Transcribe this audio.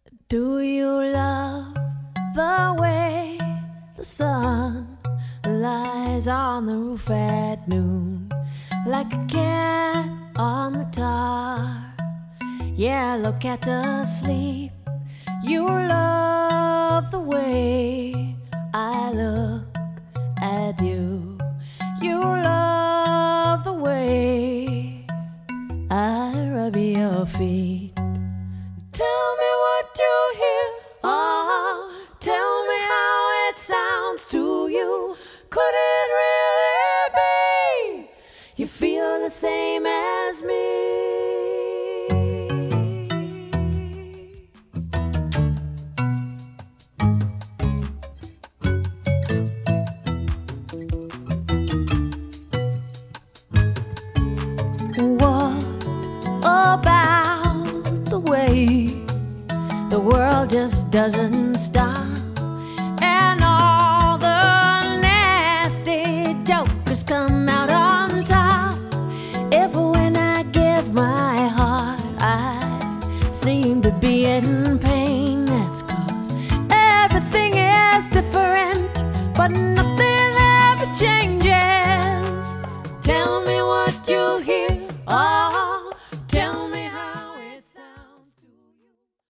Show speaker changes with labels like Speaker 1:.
Speaker 1: Do you love the way the sun lies on the roof at noon, like a cat on the tar, yellow cat asleep? You love the way I look at you. You love the way I rub your feet. Tell me what you hear. Oh, tell me how it sounds to you. Could it really be you feel the same as me? What about the way the world just doesn't stop, and all the nasty jokers come out on top? If when I give my heart I seem to be in pain, that's 'cause everything is different, but nothing